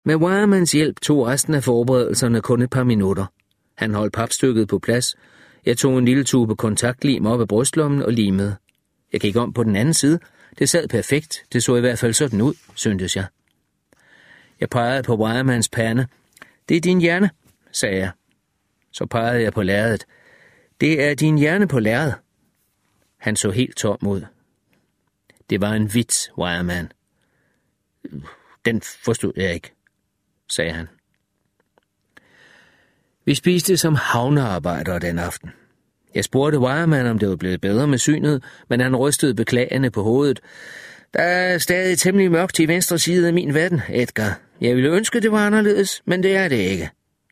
Med Wiремans hjælp tog resten af forberedelserne kun et par minutter. Han holdt papstykket på plads. Jeg tog en lille tube kontaktlim op af brystlommen og limede. Jeg gik om på den anden side. Det sad perfekt. Det så i hvert fald sådan ud, syntes jeg. Jeg pegede på Wiремans pande. Det er din hjerne, sagde jeg. Så pegede jeg på lærredet. Det er din hjerne på lærredet. Han så helt tom ud. Det var en vits, Wireman. Den forstod jeg ikke, sagde han. Vi spiste som havnearbejdere den aften. Jeg spurgte Wireman, om det var blevet bedre med synet, men han rystede beklagende på hovedet. Der er stadig temmelig mørkt i venstre side af min verden, Edgar. Jeg ville ønske, det var anderledes, men det er det ikke.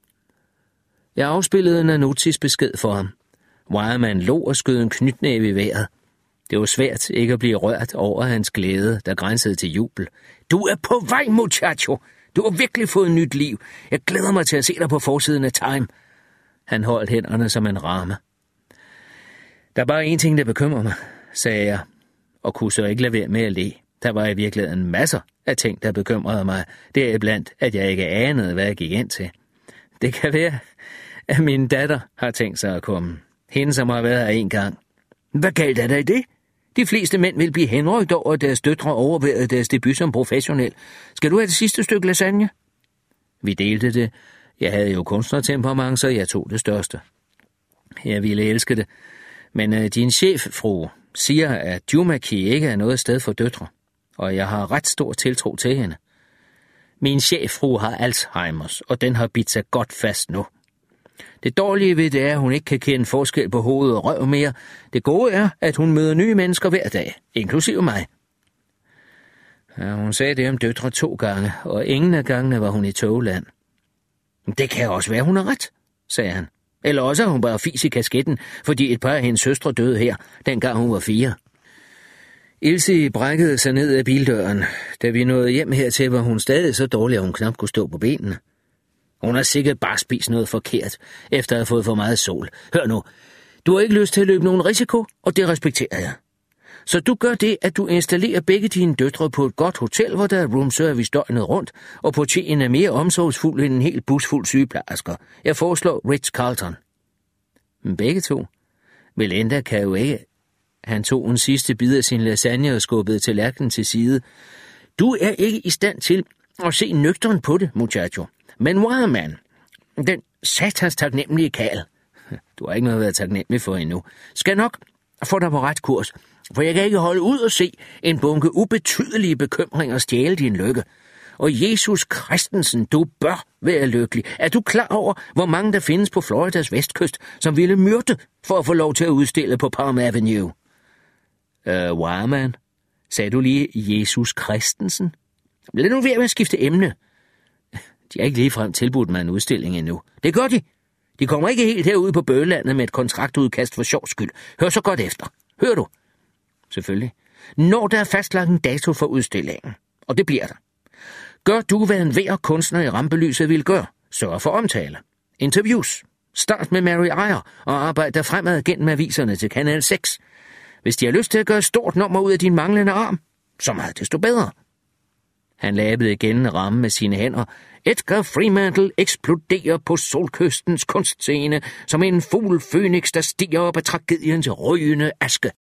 Jeg afspillede Nanutis besked for ham. Wireman lå og skød en knytnæve i vejret. Det var svært ikke at blive rørt over hans glæde, der grænsede til jubel. Du er på vej, muchacho! Du har virkelig fået nyt liv. Jeg glæder mig til at se dig på forsiden af Time. Han holdt hænderne som en ramme. Der er bare en ting, der bekymrer mig, sagde jeg, og kunne så ikke lade være med at le. Der var i virkeligheden masser af ting, der bekymrede mig. Deriblandt, at jeg ikke anede, hvad jeg gik ind til. Det kan være, at min datter har tænkt sig at komme. Hende, som har været her en gang. Hvad galt er der i det? De fleste mænd vil blive henrygt over, at deres døtre overværede deres debut som professionel. Skal du have det sidste stykke lasagne? Vi delte det. Jeg havde jo kunstnertemperament, så jeg tog det største. Jeg ville elske det. Men din cheffru siger, at Djumaki ikke er noget sted for døtre, og jeg har ret stor tiltro til hende. Min cheffru har Alzheimers, og den har bidt sig godt fast nu. Det dårlige ved det er, at hun ikke kan kende forskel på hoved og røv mere. Det gode er, at hun møder nye mennesker hver dag, inklusive mig. Ja, hun sagde det om døtre 2 gange, og ingen af gangene var hun i togland. Det kan også være, hun har ret, sagde han. Eller også er hun bare fis i kasketten, fordi et par af hendes søstre døde her, dengang hun var 4. Ilse brækkede sig ned af bildøren. Da vi nåede hjem hertil, var hun stadig så dårlig, at hun knap kunne stå på benene. Hun har sikkert bare spist noget forkert, efter at have fået for meget sol. Hør nu, du har ikke lyst til at løbe nogen risiko, og det respekterer jeg. Så du gør det, at du installerer begge dine døtre på et godt hotel, hvor der er roomservice døgnet rundt, og portieren er mere omsorgsfuld end en hel busfuld sygeplejersker. Jeg foreslår Ritz-Carlton. Men begge to. Melinda kan jo ikke. Han tog en sidste bid af sin lasagne og skubbede tallerkenen til side. Du er ikke i stand til at se nøgteren på det, muchacho. Men Wireman, den satans taknemmelige kald, du har ikke noget at være taknemmelig for endnu, skal nok få dig på ret kurs, for jeg kan ikke holde ud og se en bunke ubetydelige bekymringer stjæle din lykke. Og Jesus Christensen, du bør være lykkelig. Er du klar over, hvor mange der findes på Floridas vestkyst, som ville myrde for at få lov til at udstille på Palm Avenue? Wireman, sagde du lige Jesus Christensen? Lad nu være med at skifte emne. De har ikke ligefrem tilbudt mig en udstilling endnu. Det gør de. De kommer ikke helt herude på Bøgelandet med et kontraktudkast for sjov skyld. Hør så godt efter. Hør du? Selvfølgelig. Når der er fastlagt en dato for udstillingen, og det bliver der. Gør du, hvad enhver kunstner i rampelyset vil gøre. Sørg for omtale. Interviews. Start med Mary Eyer og arbejde der fremad gennem aviserne til Kanal 6. Hvis de har lyst til at gøre et stort nummer ud af din manglende arm, så meget desto bedre. Han labede igen en ramme med sine hænder. Edgar Fremantle eksploderer på solkystens kunstscene som en fugl fønix, der stiger op af tragediens røgende aske.